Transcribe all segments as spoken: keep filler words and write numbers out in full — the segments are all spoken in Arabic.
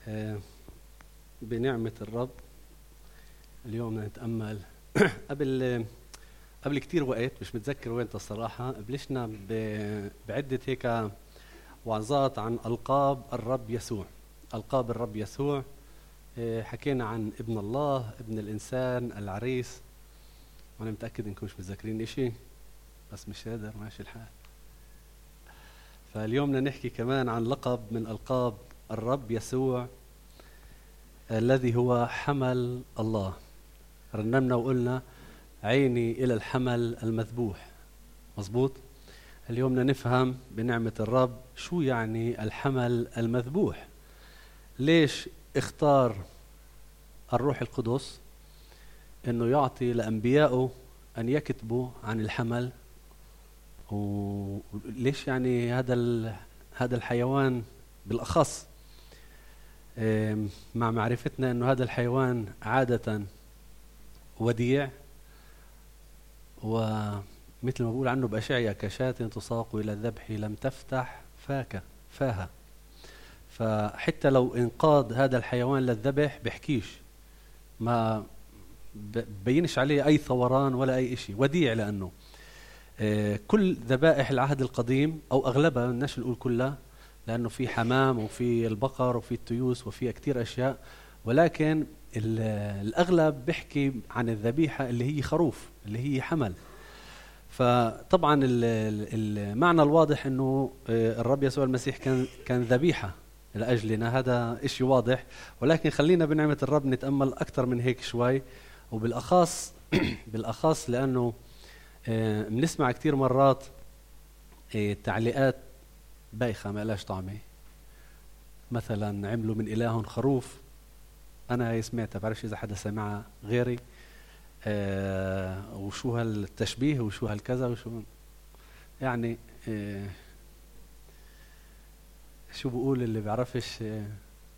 آه، بنعمة الرب اليوم نتأمل قبل قبل كتير وقت، مش متذكر وين الصراحة، بلشنا بعدة هيك وعظات عن ألقاب الرب يسوع. ألقاب الرب يسوع، آه، حكينا عن ابن الله، ابن الإنسان، العريس، وأنا متأكد إنكم مش متذكرين إشي، بس مش قادر ماشي الحال. فاليوم بدنا نحكي كمان عن لقب من ألقاب الرب يسوع الذي هو حمل الله. رنمنا وقلنا عيني إلى الحمل المذبوح، مظبوط. اليوم بدنا نفهم بنعمة الرب شو يعني الحمل المذبوح. ليش اختار الروح القدس انه يعطي لأنبيائه ان يكتبوا عن الحمل، وليش يعني هذا هذا الحيوان بالأخص، مع معرفتنا انه هذا الحيوان عادة وديع، ومثل ما بقول عنه بأشعياء كشاة تساق إلى الذبح لم تفتح فاك فاها. فحتى لو انقاد هذا الحيوان للذبح بحكيش، ما بينش عليه أي ثوران ولا أي إشي، وديع. لأنه كل ذبائح العهد القديم أو أغلبها، بدناش نقول كلها، لأنه في حمام وفي البقر وفي التيوس وفي كتير أشياء، ولكن الأغلب بيحكي عن الذبيحة اللي هي خروف، اللي هي حمل. فطبعا المعنى الواضح أنه الرب يسوع المسيح كان كان ذبيحة لأجلنا، هذا إشي واضح. ولكن خلينا بنعمة الرب نتأمل أكثر من هيك شوي، وبالأخص بالأخص لأنه بنسمع كتير مرات تعليقات بايخة ما لهاش طعمة. مثلا عملوا من إله خروف، أنا سمعتها، بعرفش إذا حدا سمعها غيري. آه وشو هالتشبيه وشو هالكذا وشو يعني، آه شو بقول اللي بيعرفش، آه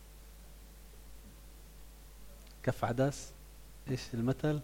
كف عدس، إيش المثل؟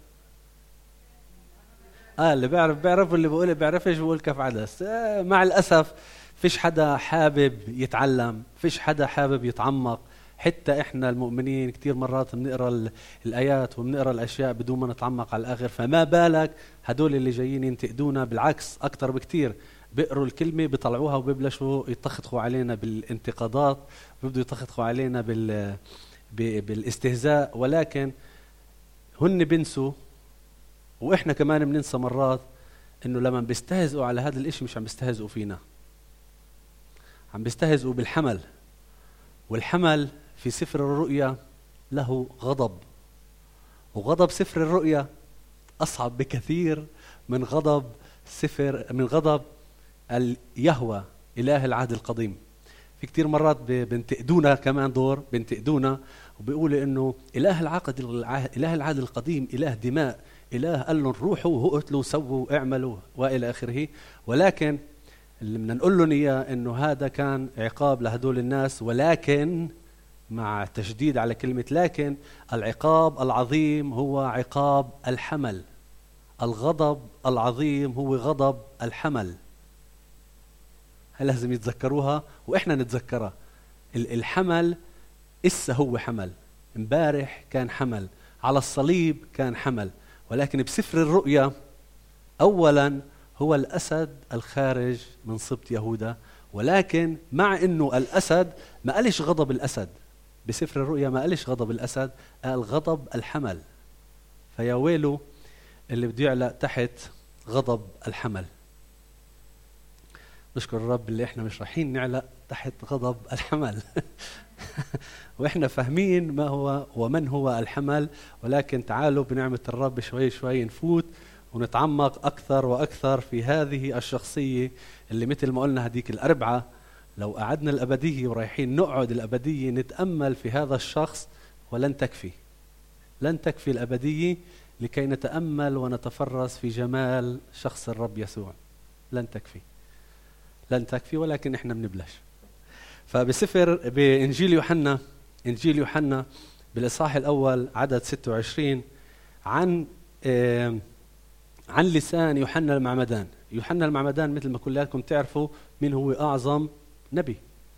آه اللي بيعرف بيعرف، واللي بقول بيعرفش بقول كف عدس. آه مع الأسف فيش حدا حابب يتعلم، فيش حدا حابب يتعمق. حتى احنا المؤمنين كتير مرات بنقرا الايات وبنقرا الاشياء بدون ما نتعمق على الاخر، فما بالك هدول اللي جايين ينتقدونا؟ بالعكس اكتر بكتير، بيقروا الكلمه بيطلعوها وبيبلشوا يتخذوا علينا بالانتقادات، بيبدوا يتخذوا علينا بال بالاستهزاء. ولكن هن بنسوا، واحنا كمان بننسى مرات، انه لما بيستهزئوا على هذا الاشي مش عم بيستهزئوا فينا، عم بيستهزئوا بالحمل. والحمل في سفر الرؤيا له غضب، وغضب سفر الرؤيا أصعب بكثير من غضب سفر من غضب اليهوى إله العهد القديم. في كتير مرات بنتقدونا كمان دور بنتقدونا وبيقولوا إنه إله العهد إله العهد القديم إله دماء، إله قال لهم روحوا وقتلوا وسووا اعملوا وإلى آخره. ولكن اللي بدنا نقول لهم إياه إنه هذا كان عقاب لهدول الناس، ولكن مع تشديد على كلمة لكن، العقاب العظيم هو عقاب الحمل. الغضب العظيم هو غضب الحمل. هل لازم يتذكروها وإحنا نتذكرها؟ الحمل إسا هو حمل، امبارح كان حمل، على الصليب كان حمل. ولكن بسفر الرؤيا أولاً هو الأسد الخارج من سبط يهوذا. ولكن مع إنه الأسد ما قالش غضب الأسد بسفر الرؤيا، ما قالش غضب الأسد، قال غضب الحمل. فيا ويله اللي بده يعلق تحت غضب الحمل. نشكر الرب اللي إحنا مش رايحين نعلق تحت غضب الحمل وإحنا فاهمين ما هو ومن هو الحمل. ولكن تعالوا بنعمة الرب شوي شوي نفوت ونتعمق أكثر وأكثر في هذه الشخصية اللي مثل ما قلنا هديك الأربعة، لو قعدنا الأبدية ورايحين نقعد الأبدية نتأمل في هذا الشخص ولن تكفي، لن تكفي الأبدية لكي نتأمل ونتفرس في جمال شخص الرب يسوع. لن تكفي لن تكفي ولكن إحنا بنبلش. فبسفر بإنجيل يوحنا، إنجيل يوحنا بالإصحاح الأول عدد ستة وعشرين، عن آه عن لسان يوحنا المعمدان. يوحنا المعمدان مثل ما كلكم تعرفوا مين هو أعظم نبي،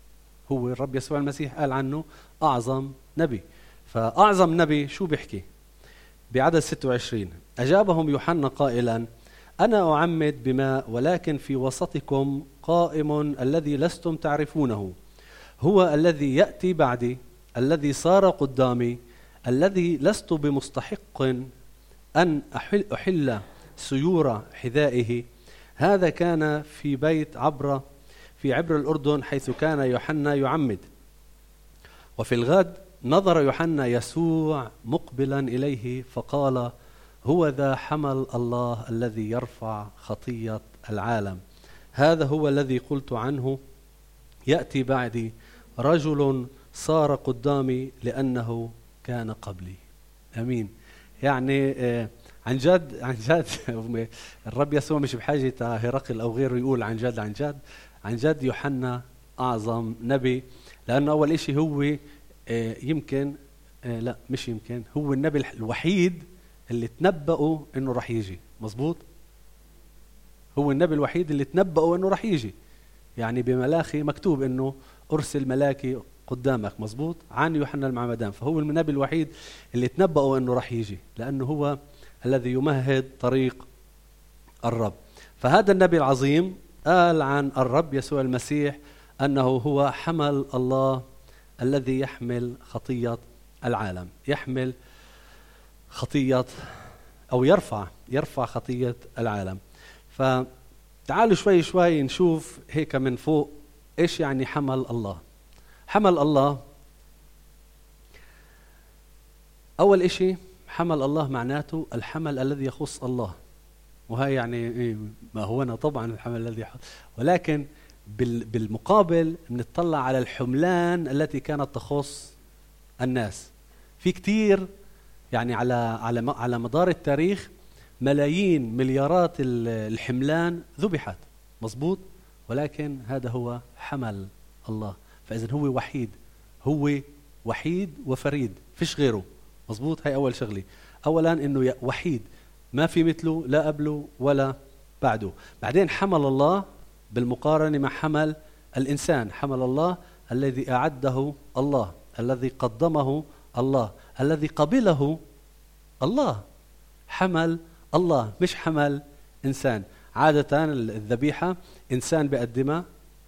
هو الرب يسوع المسيح قال عنه أعظم نبي. فأعظم نبي شو بيحكي؟ بعدد ستة وعشرين أجابهم يوحنا قائلا أنا أعمد بماء ولكن في وسطكم قائم الذي لستم تعرفونه، هو الذي يأتي بعدي الذي صار قدامي الذي لست بمستحق أن أحل, أحل سيور حذائه. هذا كان في بيت عبر في عبر الأردن حيث كان يوحنا يعمد. وفي الغد نظر يوحنا يسوع مقبلا إليه فقال هو ذا حمل الله الذي يرفع خطية العالم. هذا هو الذي قلت عنه يأتي بعدي رجل صار قدامي لأنه كان قبلي. أمين. يعني آه عن جد عن جد الرب يسوع مش بحاجة هرقل أو غيره يقول عن جد عن جد عن جد يوحنا أعظم نبي، لأنه أول إشي هو آه يمكن آه لا مش يمكن هو النبي الوحيد اللي تنبأوا إنه رح يجي. مزبوط، هو النبي الوحيد اللي تنبأوا إنه رح يجي. يعني بملاخي مكتوب إنه أرسل ملاكي قدامك. مزبوط، عن يوحنا المعمدان. فهو النبي الوحيد اللي تنبأوا إنه رح يجي، لأنه هو الذي يمهد طريق الرب. فهذا النبي العظيم قال عن الرب يسوع المسيح أنه هو حمل الله الذي يحمل خطية العالم، يحمل خطية أو يرفع يرفع خطية العالم. فتعالوا شوي شوي نشوف هيك من فوق إيش يعني حمل الله. حمل الله، أول إشي حمل الله معناته الحمل الذي يخص الله، وهي يعني ما هو أنا طبعا الحمل الذي يخص، ولكن بالمقابل بنطلع على الحملان التي كانت تخص الناس. في كتير يعني على على على مدار التاريخ ملايين مليارات الحملان ذبحت. مزبوط، ولكن هذا هو حمل الله. فإذن هو وحيد، هو وحيد وفريد، فيش غيره. مزبوط، هاي أول شغلة. أولا إنه وحيد، ما في مثله لا قبله ولا بعده. بعدين حمل الله بالمقارنة مع حمل الإنسان، حمل الله الذي أعده الله، الذي قدمه الله، الذي قبله الله. حمل الله مش حمل إنسان. عادة الذبيحة إنسان بقدمها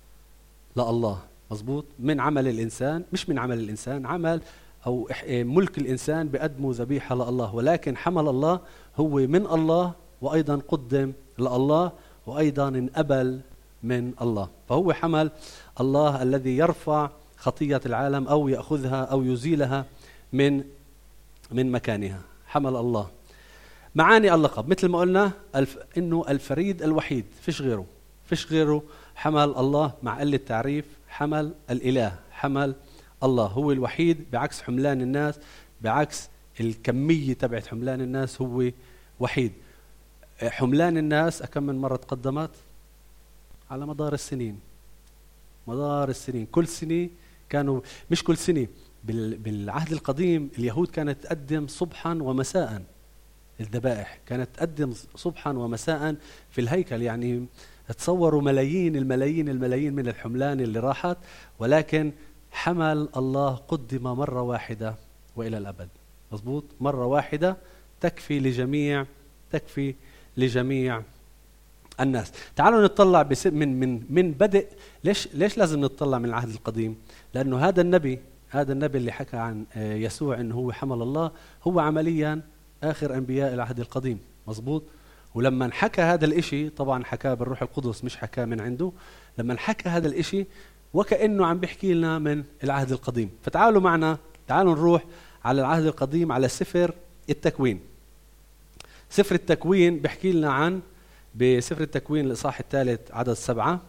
لله. مزبوط، من عمل الإنسان مش من عمل الإنسان، عمل أو ملك الإنسان بقدموا ذبيحة لله، ولكن حمل الله هو من الله وأيضا قدم لله وأيضا انقبل من الله. فهو حمل الله الذي يرفع خطية العالم أو يأخذها أو يزيلها من من مكانها. حمل الله. معاني اللقب مثل ما قلنا الف إنه الفريد الوحيد، فيش غيره، فيش غيره. حمل الله مع قلة تعريف، حمل الإله، حمل الله هو الوحيد، بعكس حملان الناس، بعكس الكمية تبعت حملان الناس، هو وحيد. حملان الناس أكم من مرة تقدمت على مدار السنين، مدار السنين، كل سنة كانوا، مش كل سنة، بالعهد القديم اليهود كانت تقدم صبحا ومساء الذبائح، كانت تقدم صبحا ومساء في الهيكل. يعني تصوروا ملايين الملايين الملايين من الحملان اللي راحت، ولكن حمل الله قدم مرة واحدة وإلى الأبد. مظبوط، مرة واحدة تكفي لجميع تكفي لجميع الناس. تعالوا نطلع بس من من من بدء. ليش ليش لازم نطلع من العهد القديم؟ لأنه هذا النبي هذا النبي اللي حكى عن يسوع إنه هو حمل الله، هو عمليا آخر أنبياء العهد القديم. مظبوط. ولما حكى هذا الإشي، طبعا حكاه بالروح القدس مش حكاه من عنده، لما حكى هذا الإشي وكأنه عم بيحكي لنا من العهد القديم. فتعالوا معنا، تعالوا نروح على العهد القديم، على سفر التكوين. سفر التكوين بيحكي لنا عن، بسفر التكوين الإصحاح الثالث عدد سبعة،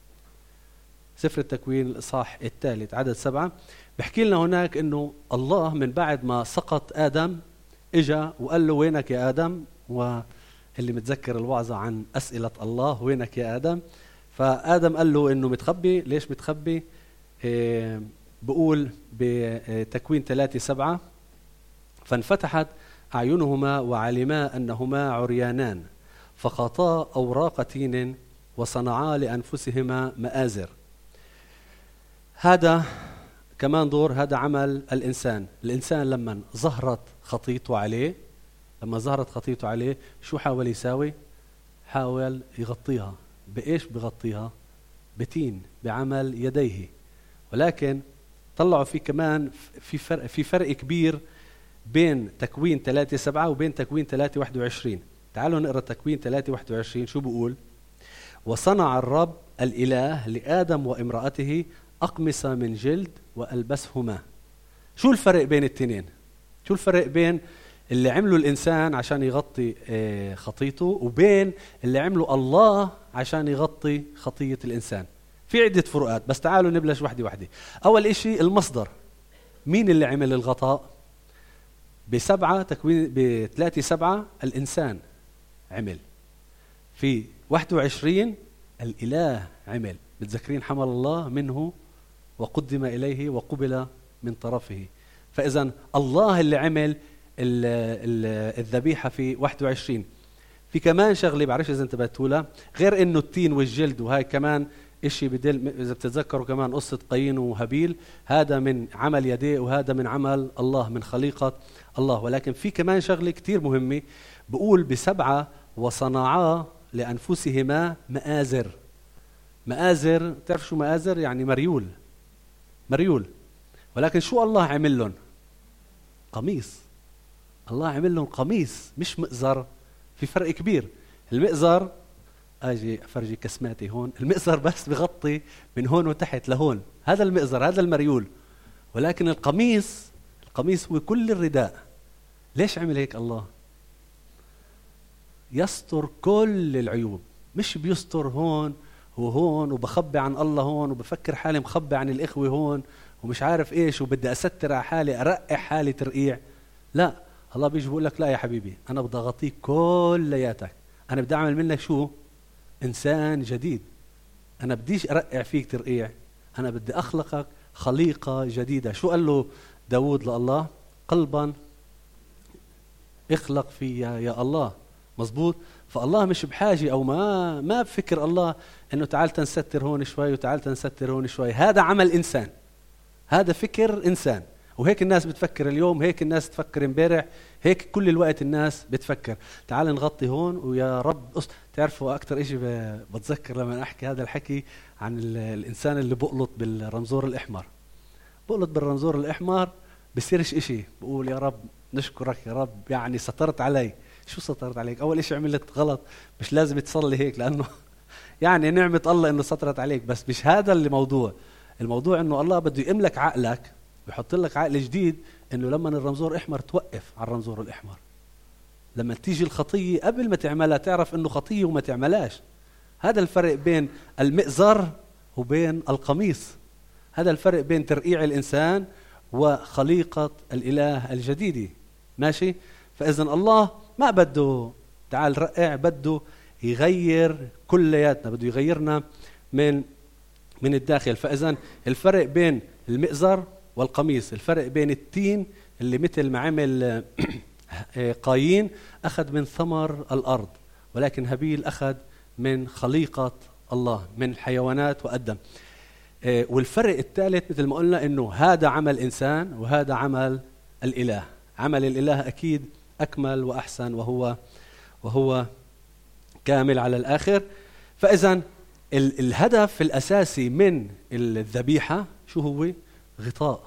سفر التكوين الإصحاح الثالث عدد سبعة بيحكي لنا هناك إنه الله من بعد ما سقط آدم إجا وقال له وينك يا آدم؟ واللي متذكر الوعظة عن أسئلة الله وينك يا آدم، فآدم قال له إنه متخبي. ليش متخبي؟ إيه بقول بتكوين ثلاثة سبعة فانفتحت أعينهما وعلما أنهما عريانان فخطا أوراق تين وصنعا لأنفسهما مآزر. هذا كمان دور، هذا عمل الإنسان. الإنسان لما ظهرت خطيته عليه لما ظهرت خطيته عليه شو حاول يساوي؟ حاول يغطيها. بإيش بغطيها؟ بتين، بعمل يديه. ولكن طلعوا في كمان في فرق في فرق كبير بين تكوين ثلاثة سبعة وبين تكوين ثلاثة واحد وعشرين. تعالوا نقرأ تكوين ثلاثة واحد وعشرين. شو بقول؟ وصنع الرب الإله لآدم وامرأته أقمصة من جلد وألبسهما. شو الفرق بين التنين؟ شو الفرق بين اللي عمله الإنسان عشان يغطي خطيته وبين اللي عمله الله عشان يغطي خطية الإنسان؟ في عدة فروقات، بس تعالوا نبلش واحدة واحدة. أول إشي المصدر. مين اللي عمل الغطاء؟ بسبعة تكوين بثلاثة سبعة الإنسان عمل. في واحد وعشرين الإله عمل. بتذكرين حمل الله منه وقدم إليه وقبل من طرفه. فإذا الله اللي عمل الذبيحة في واحد وعشرين. في كمان شغلة بعرفش إذا انتبهتوا لها، غير إنه التين والجلد، وهاي كمان إشي بدل إذا بتتذكروا كمان قصة قايين وهابيل، هذا من عمل يديه وهذا من عمل الله، من خليقة الله. ولكن في كمان شغلة كتير مهمة، بقول بسبعة وصنعا لأنفسهما مآزر. مآزر، تعرف شو مآزر؟ يعني مريول. مريول. ولكن شو الله عمل لهم؟ قميص. الله عمل لهم قميص مش مئزر. في فرق كبير. المئزر اجي افرجي كسماتي هون، المئزر بس بغطي من هون وتحت لهون، هذا المئزر، هذا المريول. ولكن القميص، القميص هو كل الرداء. ليش عمل هيك الله؟ يستر كل العيوب، مش بيستر هون وهون وبخبي عن الله هون وبفكر حالي مخبي عن الإخوة هون ومش عارف إيش وبدي أستر على حالي أرقع حالي ترقيع. لا، الله بيجي بقول لك لا يا حبيبي، أنا بدي أغطيك كلياتك. أنا بدي أعمل منك شو؟ إنسان جديد. أنا بديش أرقع فيك ترقيع، أنا بدي أخلقك خليقة جديدة. شو قال له داود لله؟ قلبا اخلق فيا يا الله. مزبوط. فالله مش بحاجة أو ما ما بفكر الله إنه تعال تنستر هون شوي وتعال تنستر هون شوي. هذا عمل إنسان، هذا فكر إنسان. وهيك الناس بتفكر اليوم، هيك الناس تفكر امبارح، هيك كل الوقت الناس بتفكر. تعال نغطي هون ويا رب أص... تعرفوا أكتر إشي بتذكر لما أحكي هذا الحكي عن الإنسان اللي بقلط بالرمزور الأحمر. بقلط بالرمزور الأحمر بصيرش إشي، بقول يا رب نشكرك يا رب، يعني سترت علي. شو سترت عليك؟ أول إشي عملت غلط، مش لازم تصلي هيك لأنه يعني نعمة الله إنه سترت عليك، بس مش هذا الموضوع. الموضوع إنه الله بده يملك عقلك ويحط لك عقل جديد، إنه لما الرمزور الأحمر توقف على الرمزور الأحمر. لما تيجي الخطية قبل ما تعملها تعرف إنه خطية وما تعملهاش. هذا الفرق بين المئزر وبين القميص. هذا الفرق بين ترقيع الإنسان وخليقة الإله الجديد. ماشي؟ فإذا الله ما بده تعال رقع، بده يغير كلياتنا، بده يغيرنا من من الداخل. فإذا الفرق بين المئزر والقميص، الفرق بين التين اللي مثل ما عمل قايين أخذ من ثمر الأرض، ولكن هابيل أخذ من خليقة الله، من الحيوانات وقدم. والفرق الثالث مثل ما قلنا إنه هذا عمل إنسان وهذا عمل الإله. عمل الإله أكيد أكمل وأحسن، وهو وهو كامل على الآخر. فإذا الهدف الأساسي من الذبيحة شو هو؟ غطاء.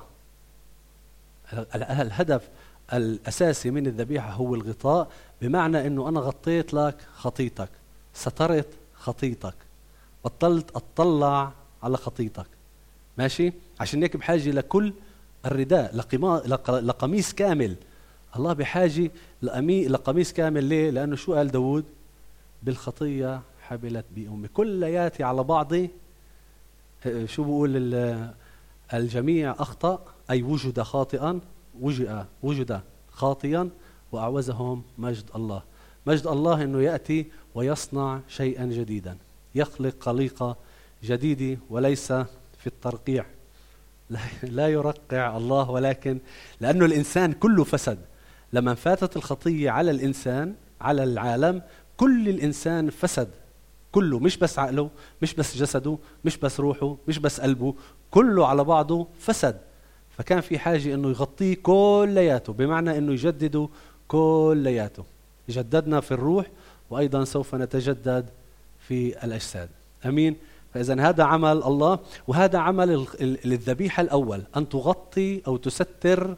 الهدف الأساسي من الذبيحة هو الغطاء، بمعنى أنه أنا غطيت لك خطيتك، سترت خطيتك، بطلت أطلع على خطيتك. ماشي؟ عشان هيك بحاجة لكل الرداء، لقميص كامل. الله بحاجة لقميص كامل. ليه؟ لأنه شو قال داود؟ بالخطية حبلت بأمي، كلياتي على بعضي. شو بقول؟ الجميع أخطأ، أي وجد خاطئا، وجد وجد خاطئا وأعوزهم مجد الله. مجد الله إنه يأتي ويصنع شيئا جديدا، يخلق خليقة جديدة، وليس في الترقيع. لا يرقع الله، ولكن لأنه الإنسان كله فسد. لما فاتت الخطية على الإنسان، على العالم، كل الإنسان فسد. كله، مش بس عقله، مش بس جسده، مش بس روحه، مش بس قلبه، كله على بعضه فسد. فكان في حاجة انه يغطيه كلياته، بمعنى انه يجدده كلياته. يجددنا في الروح وايضا سوف نتجدد في الاجساد. امين. فاذا هذا عمل الله، وهذا عمل الذبيحة الاول، ان تغطي او تستر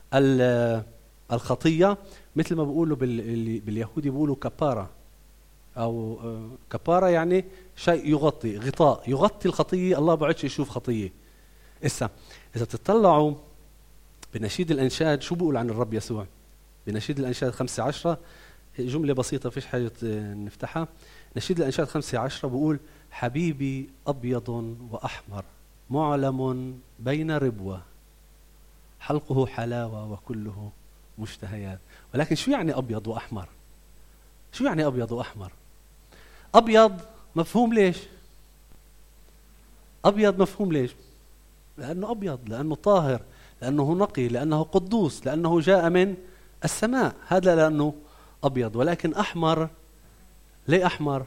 الخطية. مثل ما بيقولوا باليهودي بيقولوا كبارة، او كبارة يعني شيء يغطي، غطاء يغطي الخطية. الله بعدش يشوف خطية. إسا إذا تطلعوا بنشيد الأنشاد شو بيقول عن الرب يسوع؟ بنشيد الأنشاد خمسة عشرة، جملة بسيطة فيش حاجة نفتحها. نشيد الأنشاد خمسة عشرة بيقول: حبيبي أبيض وأحمر معلم بين ربوة، حلقه حلاوة وكله مشتهيات. ولكن شو يعني أبيض وأحمر؟ شو يعني أبيض وأحمر؟ أبيض مفهوم ليش؟ أبيض مفهوم ليش؟ لأنه أبيض، لأنه طاهر، لأنه نقي، لأنه قدوس، لأنه جاء من السماء. هذا لأنه أبيض. ولكن أحمر، ليه أحمر؟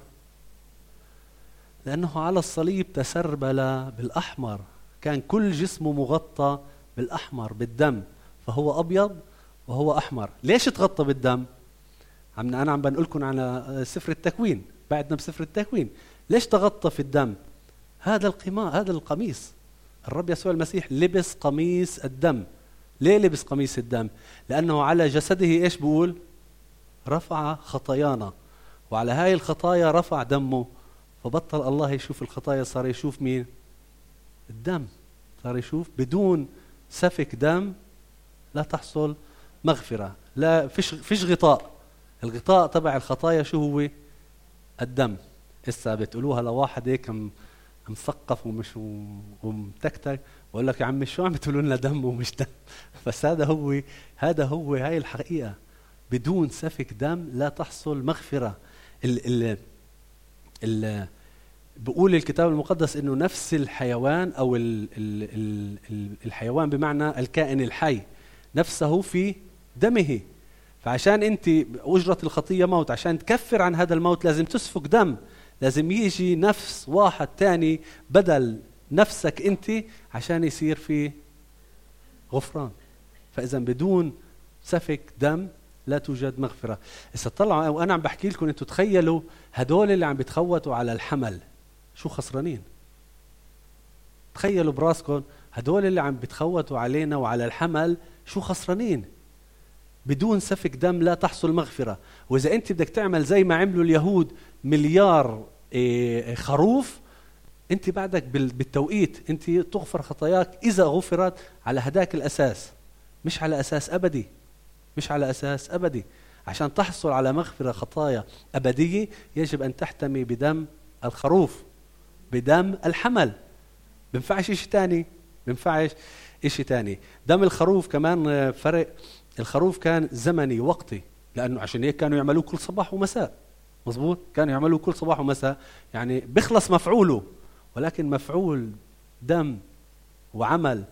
لأنه على الصليب تسربل بالأحمر، كان كل جسمه مغطى بالأحمر بالدم، فهو أبيض وهو أحمر. ليش تغطى بالدم؟ عم أنا عم بنقولكم على سفر التكوين، بعدنا بسفر التكوين. ليش تغطى في الدم؟ هذا القماء، هذا القميص. الرب يسوع المسيح لبس قميص الدم. ليه لبس قميص الدم؟ لأنه على جسده إيش بقول؟ رفع خطايانا، وعلى هاي الخطايا رفع دمه. فبطل الله يشوف الخطايا، صار يشوف مين؟ الدم. صار يشوف بدون سفك دم لا تحصل مغفرة، لا فيش فيش غطاء. الغطاء تبع الخطايا شو هو؟ الدم. إسا بتقولوها لواحد هيك مثقف ومش ومتكتك، بقول لك يا عمي شو عم بتقولوا لنا دم ومش دم؟ بس هذا هو هذا هو هاي الحقيقة. بدون سفك دم لا تحصل مغفرة. ال ال ال بقول الكتاب المقدس إنه نفس الحيوان أو ال ال ال الحيوان بمعنى الكائن الحي نفسه في دمه. فعشان أنت أجرة الخطية موت، عشان تكفر عن هذا الموت لازم تسفك دم، لازم يجي نفس واحد تاني بدل نفسك أنت عشان يصير في غفران. فإذا بدون سفك دم لا توجد مغفرة. إذا طلعوا وأنا عم بحكي لكم أنتوا تخيلوا هدول اللي عم بتخوتوا على الحمل شو خسرانين. تخيلوا براسكم هدول اللي عم بتخوتوا علينا وعلى الحمل شو خسرانين. بدون سفك دم لا تحصل مغفرة. وإذا أنت بدك تعمل زي ما عملوا اليهود مليار إيه خروف، أنت بعدك بالتوقيت أنت تغفر خطاياك إذا غفرت على هداك الأساس، مش على أساس أبدي، مش على أساس أبدي. عشان تحصل على مغفرة خطايا أبدية يجب أن تحتمي بدم الخروف، بدم الحمل. بنفعش إشي تاني، بنفعش إشي تاني. دم الخروف كمان فرق. الخروف كان زمني وقتي، لأنه عشان هيك كانوا يعملوه كل صباح ومساء. مظبوط، كانوا يعملوه كل صباح ومساء، يعني بيخلص مفعوله. ولكن مفعول دم وعمل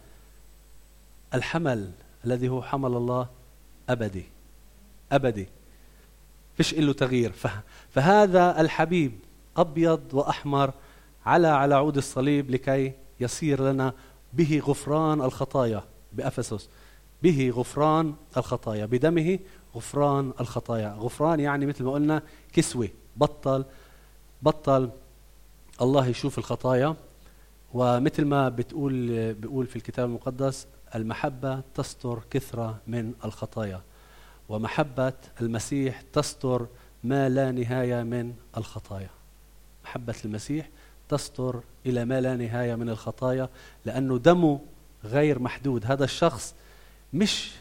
الحمل الذي هو حمل الله أبدي أبدي، فيش إله تغيير. فهذا الحبيب أبيض وأحمر على على عود الصليب لكي يصير لنا به غفران الخطايا. بأفسس به غفران الخطايا، بدمه غفران الخطايا. غفران يعني مثل ما قلنا كسوة، بطل بطل الله يشوف الخطايا. ومثل ما بتقول بيقول في الكتاب المقدس المحبة تستر كثرة من الخطايا، ومحبة المسيح تستر ما لا نهاية من الخطايا. محبة المسيح تستر إلى ما لا نهاية من الخطايا، لأنه دمه غير محدود. هذا الشخص مش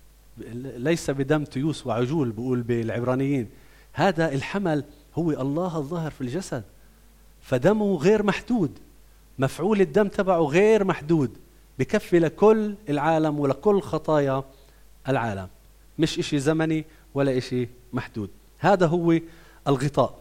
ليس بدم تيوس وعجول بقول بالعبرانيين، هذا الحمل هو الله الظاهر في الجسد، فدمه غير محدود، مفعول الدم تبعه غير محدود، بكفي لكل العالم ولكل خطايا العالم، مش إشي زمني ولا إشي محدود. هذا هو الغطاء.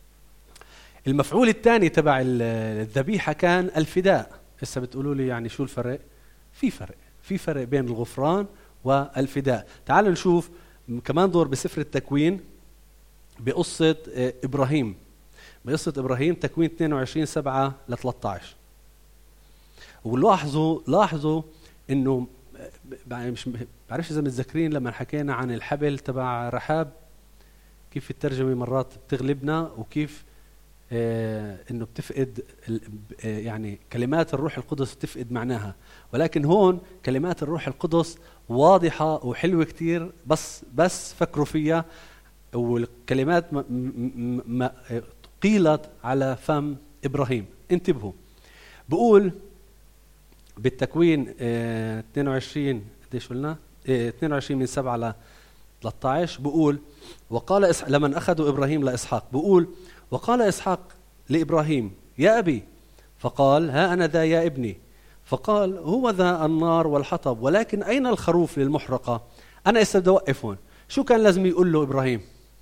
المفعول الثاني تبع الذبيحة كان الفداء. هسه بتقولوا لي يعني شو الفرق؟ في فرق، في فرق بين الغفران والفداء. تعالوا نشوف كمان دور بسفر التكوين بقصة إبراهيم. بقصة إبراهيم تكوين اثنين وعشرين سبعة ل ثلاثة عشر. ولاحظوا لاحظوا إنه مش بعرفش إذا متذكرين لما حكينا عن الحبل تبع رحاب كيف الترجمة مرات بتغلبنا، وكيف آه إنه بتفقد آه يعني كلمات الروح القدس بتفقد معناها. ولكن هون كلمات الروح القدس واضحة وحلوة كتير، بس بس فكروا فيها. والكلمات ما ما قيلت على فم إبراهيم. انتبهوا، بقول بالتكوين اه اثنين وعشرين قديش قلنا اه اثنين وعشرين من سبعة ل ثلاثة عشر، بقول وقال إسحاق لمن أخذوا إبراهيم لإسحاق، بقول وقال إسحاق لإبراهيم يا أبي، فقال ها أنا ذا يا ابني، فقال هو ذا النار والحطب، ولكن أين الخروف للمحرقة؟ أنا بدي أوقف هون. شو كان لازم يقول له إبراهيم؟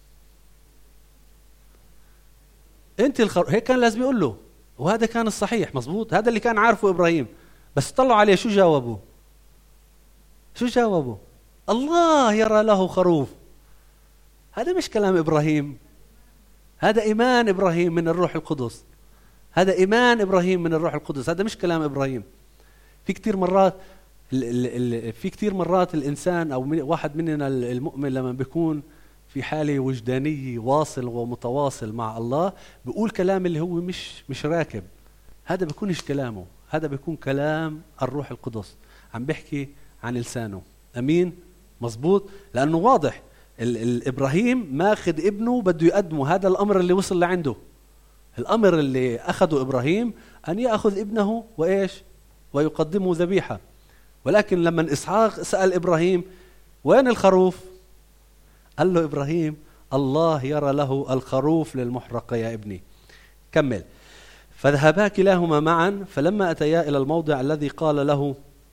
أنت الخروف، هيك كان لازم يقول له، وهذا كان الصحيح مزبوط، هذا اللي كان عارفه إبراهيم. بس طلعوا عليه شو جاوبوا؟ شو جاوبوا؟ الله يرى له خروف. هذا مش كلام إبراهيم، هذا إيمان إبراهيم من الروح القدس. هذا إيمان إبراهيم من الروح القدس، هذا مش كلام إبراهيم. في كتير مرات ال ال ال في كتير مرات الإنسان أو من واحد مننا المؤمن لما بيكون في حالة وجدانية واصل ومتواصل مع الله بيقول كلام اللي هو مش مش راكب. هذا بيكونش كلامه، هذا بيكون كلام الروح القدس عم بيحكي عن لسانه. أمين؟ مزبوط، لأنه واضح ال ال إبراهيم ماخذ ابنه بده يقدمه. هذا الأمر اللي وصل لعنده، الأمر اللي أخذه إبراهيم أن يأخذ ابنه وإيش ويقدمه ذبيحة. ولكن لما إسحاق سأل إبراهيم وين الخروف؟ قال له إبراهيم الله يرى له الخروف للمحرقة يا ابني. كمل. فذهبا كلاهما معا، فلما أتيا إلى الموضع الذي قال له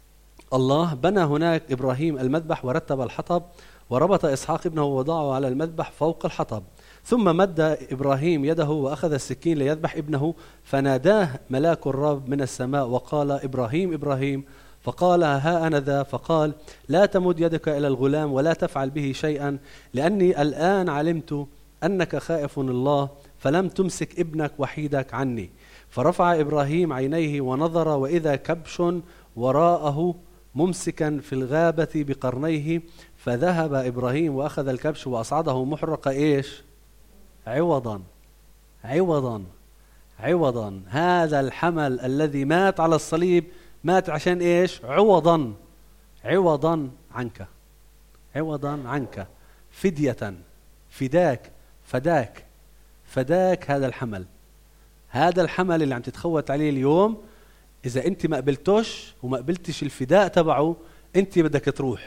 الله بنى هناك إبراهيم المذبح ورتب الحطب، وربط إسحاق ابنه ووضعه على المذبح فوق الحطب. ثم مد إبراهيم يده وأخذ السكين ليذبح ابنه، فناداه ملاك الرب من السماء وقال إبراهيم إبراهيم، فقال ها أنا ذا، فقال لا تمد يدك إلى الغلام ولا تفعل به شيئا، لأني الآن علمت أنك خائف الله، فلم تمسك ابنك وحيدك عني. فرفع إبراهيم عينيه ونظر، وإذا كبش وراءه ممسكا في الغابة بقرنيه، فذهب إبراهيم وأخذ الكبش وأصعده محرقة إيش؟ عوضا عوضا عوضا. هذا الحمل الذي مات على الصليب مات عشان إيش؟ عوضا عوضا عنك، عوضا عنك، فدية، فداك، فداك فداك. هذا الحمل، هذا الحمل اللي عم تتخوت عليه اليوم، إذا أنت ما قبلتوش وما قبلتش الفداء تبعه، أنت بدك تروح،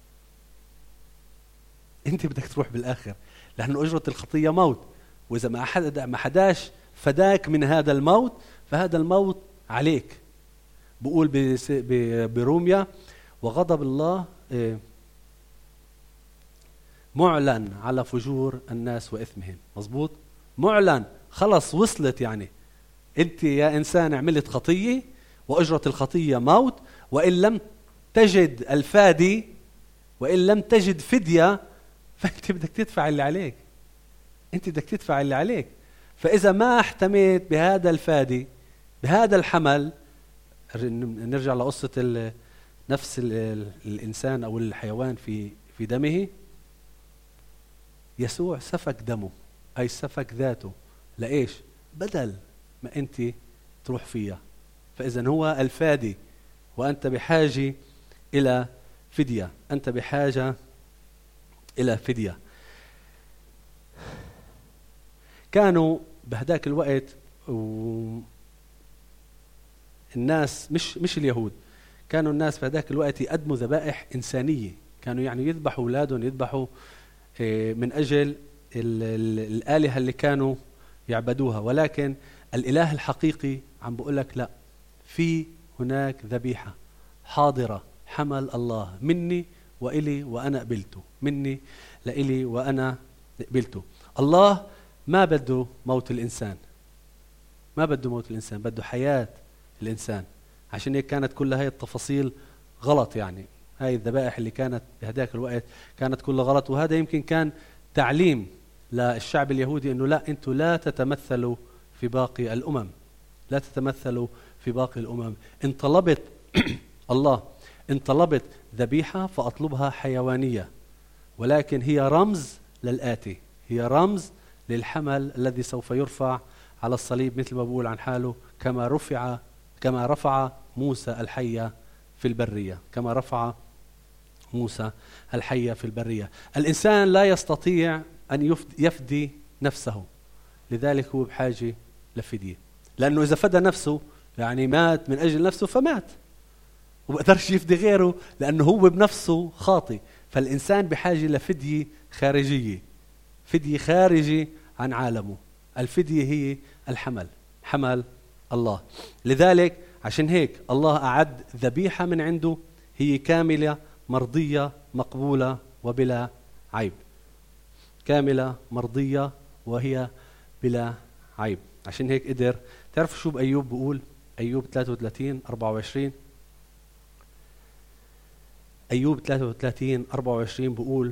أنت بدك تروح بالآخر، لأن أجرة الخطية موت. وإذا ما حد ما حداش فداك من هذا الموت، فهذا الموت عليك. بقول بروميا وغضب الله معلن على فجور الناس وإثمهم. مظبوط، معلن، خلص وصلت. يعني أنت يا إنسان عملت خطية وأجرة الخطية موت، وإن لم تجد الفادي، وإن لم تجد فدية، فأنت بدك تدفع اللي عليك، أنت بدك تدفع اللي عليك. فإذا ما احتميت بهذا الفادي، بهذا الحمل، نرجع لقصة ال نفس ال الإنسان أو الحيوان في في دمه. يسوع سفك دمه، أي سفك ذاته، لإيش؟ بدل ما أنت تروح فيها. فإذا هو الفادي، وأنت بحاجة إلى فدية، أنت بحاجة إلى فدية. كانوا بهداك الوقت الناس مش مش اليهود، كانوا الناس بهداك الوقت يقدموا ذبائح إنسانية. كانوا يعني يذبحوا أولادهم، يذبحوا من أجل الآلهة اللي كانوا يعبدوها. ولكن الإله الحقيقي عم بقول لك لا، في هناك ذبيحة حاضرة، حمل الله مني وإلي وأنا قبلته، مني لإلي وأنا قبلته. الله ما بده موت الإنسان، ما بده موت الإنسان، بده حياة الإنسان. عشان هيك كانت كل هاي التفاصيل غلط. يعني هاي الذبائح اللي كانت بهداك الوقت كانت كلها غلط. وهذا يمكن كان تعليم للشعب اليهودي أنه لا، أنتوا لا تتمثلوا في باقي الأمم، لا تتمثلوا في باقي الأمم. إن طلبت الله إن طلبت ذبيحة فأطلبها حيوانية، ولكن هي رمز للآتي، هي رمز للحمل الذي سوف يرفع على الصليب، مثل ما بقول عن حاله كما رفع كما رفع موسى الحية في البرية، كما رفع موسى الحية في البرية. الإنسان لا يستطيع أن يفدي نفسه، لذلك هو بحاجة لفدية، لأنه إذا فدى نفسه يعني مات من أجل نفسه فمات، وبقدرش يفدي غيره لأنه هو بنفسه خاطئ. فالإنسان بحاجة لفدية خارجية، فدية خارجي عن عالمه. الفدية هي الحمل، حمل الله. لذلك عشان هيك الله أعد ذبيحة من عنده هي كاملة مرضية مقبولة وبلا عيب، كاملة مرضية وهي بلا عيب. عشان هيك قدر. تعرف شو بأيوب بقول؟ أيوب ثلاثة وثلاثين أربعة وعشرين، أيوب ثلاثة وثلاثين أربعة وعشرين بقول: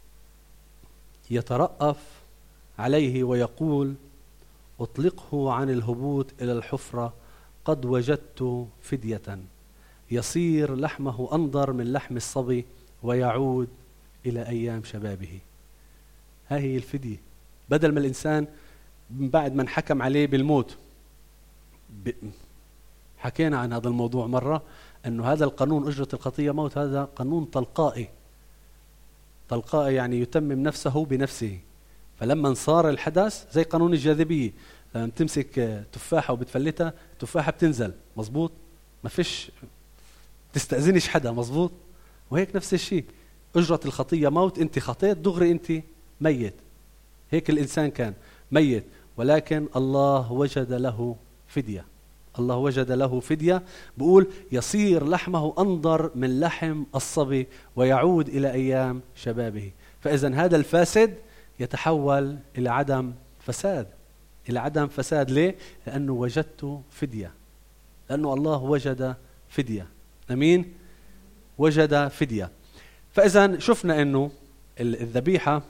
يترأف عليه ويقول: أطلقه عن الهبوط إلى الحفرة، قد وجدت فدية، يصير لحمه أنضر من لحم الصبي ويعود إلى أيام شبابه. هاي هي الفدية. بدل ما الإنسان بعد ما حكم عليه بالموت، ب... حكينا عن هذا الموضوع مرة، أنه هذا القانون أجرة الخطية موت، هذا قانون تلقائي، تلقائي يعني يتمم نفسه بنفسه. فلما صار الحدث زي قانون الجاذبية، لما تمسك تفاحة وبتفلتها التفاحة بتنزل، مزبوط، ما فيش تستأذنش حدا، مزبوط. وهيك نفس الشيء، أجرة الخطية موت، أنت خطيت دغري أنت ميت. هيك الإنسان كان ميت، ولكن الله وجد له فدية، الله وجد له فدية. بقول: يصير لحمه أنضر من لحم الصبي ويعود إلى أيام شبابه. فإذا هذا الفاسد يتحول إلى عدم فساد، إلى عدم فساد. ليه؟ لأنه وجدت فدية، لأنه الله وجد فدية. أمين؟ وجد فدية. فإذا شفنا أنه الذبيحة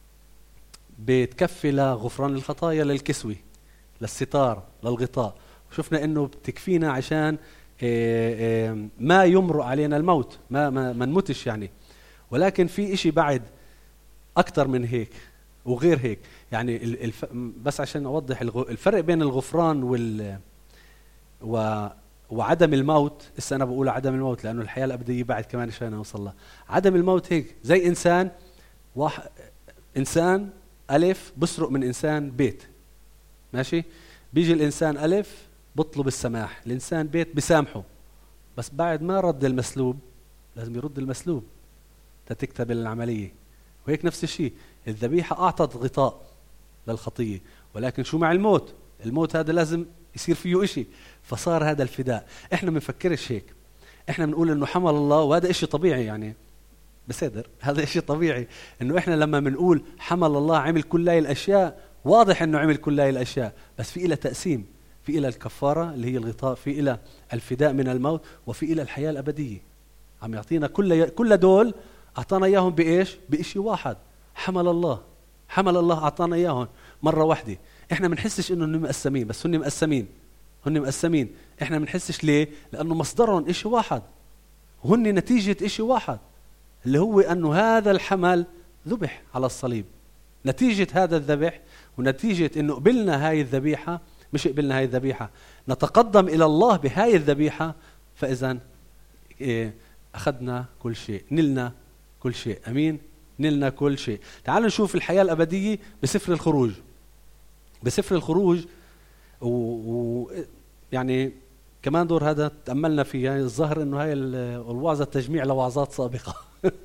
بتكفي لغفران الخطايا، للكسوة، للستار، للغطاء. شفنا أنه بتكفينا عشان ما يمر علينا الموت، ما ما, ما نموتش يعني. ولكن في إشي بعد أكتر من هيك وغير هيك يعني. الف... بس عشان أوضح الفرق بين الغفران وال و... وعدم الموت. هسه أنا بقول عدم الموت لأنه الحياة الأبدية بعد كمان شوي نوصل لها. عدم الموت هيك زي إنسان واحد، إنسان ألف بسرق من إنسان بيت، ماشي؟ بيجي الإنسان ألف بطلب السماح، الإنسان بيت بسامحه، بس بعد ما رد المسلوب لازم يرد المسلوب تتكتب العملية. وهيك نفس الشيء الذبيحة أعطت غطاء للخطية، ولكن شو مع الموت؟ الموت هذا لازم يصير فيه إشي، فصار هذا الفداء. إحنا منفكرش هيك، إحنا بنقول إنه حمل الله، وهذا إشي طبيعي يعني، بصدر هذا إشي طبيعي إنه إحنا لما بنقول حمل الله عمل كل هاي الأشياء، واضح إنه عمل كل هاي الأشياء، بس في إلى تقسيم، في إلى الكفارة اللي هي الغطاء، في إلى الفداء من الموت، وفي إلى الحياة الأبدية. عم يعطينا كل كل دول أعطانا إياهم بإيش؟ بإشي واحد، حمل الله. حمل الله أعطانا إياهم مرة واحدة. إحنا منحسش إنه هن مقسمين، بس هن مقسمين، هن مقسمين. إحنا منحسش ليه؟ لأنه مصدرهم إشي واحد، وهن نتيجة إشي واحد، اللي هو أنه هذا الحمل ذبح على الصليب. نتيجة هذا الذبح ونتيجة إنه قبلنا هاي الذبيحة، مش قبلنا هاي الذبيحة، نتقدم إلى الله بهاي الذبيحة، فإذا إيه أخذنا كل شيء، نلنا كل شيء. أمين؟ نلنا كل شيء. تعالوا نشوف الحياة الأبدية بسفر الخروج. بسفر الخروج و... و... يعني كمان دور هذا تأملنا فيه، يعني الظاهر إنه هاي الوعظة تجميع لوعظات سابقة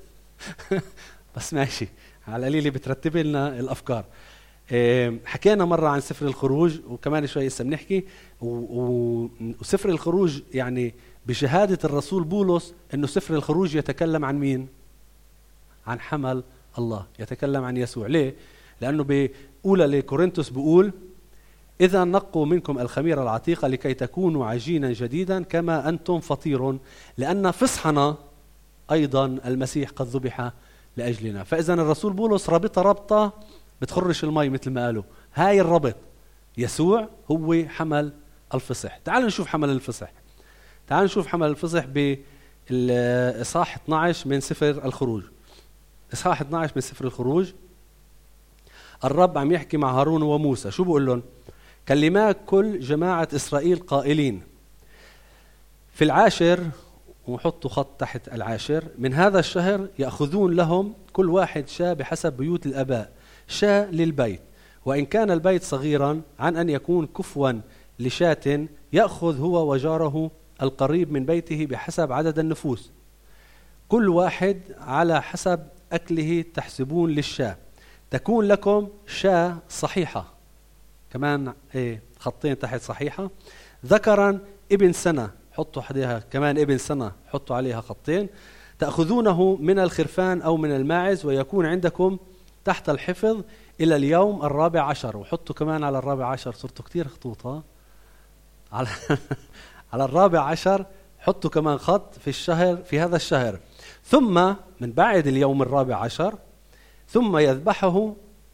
بس ماشي، على القليل بترتب لنا الأفكار. حكينا مرة عن سفر الخروج، وكمان شوي لسه بنحكي. وسفر الخروج يعني بشهادة الرسول بولس إنه سفر الخروج يتكلم عن مين؟ عن حمل الله، يتكلم عن يسوع. ليه؟ لأنه بأولى لكورنثوس بيقول: إذا نقوا منكم الخميرة العتيقة لكي تكونوا عجينا جديدا كما أنتم فطير، لأن فصحنا أيضا المسيح قد ذبح لأجلنا. فإذا الرسول بولس ربط ربطة بتخرش المي مثل ما قالوا. هاي الربط، يسوع هو حمل الفصح. تعالوا نشوف حمل الفصح. تعالوا نشوف حمل الفصح بالإصحاح اثني عشر من سفر الخروج. إصحاح اثني عشر من سفر الخروج، الرب عم يحكي مع هارون وموسى. شو بقول لهم؟ كلمات كل جماعة إسرائيل قائلين في العاشر، وحطوا خط تحت العاشر من هذا الشهر، يأخذون لهم كل واحد شاة بحسب بيوت الآباء، شاة للبيت، وإن كان البيت صغيرا عن أن يكون كفوا لشاة، يأخذ هو وجاره القريب من بيته بحسب عدد النفوس، كل واحد على حسب أكله تحسبون للشاة، تكون لكم شاة صحيحة. كمان ايه خطين تحت صحيحة. ذكرا ابن سنة، حطوا حديها كمان ابن سنة، حطوا عليها خطين. تأخذونه من الخرفان أو من الماعز، ويكون عندكم تحت الحفظ إلى اليوم الرابع عشر. وحطوا كمان على الرابع عشر، صرتوا كتير خطوطة على على الرابع عشر حطوا كمان خط في الشهر، في هذا الشهر. ثم من بعد اليوم الرابع عشر، ثم يذبحه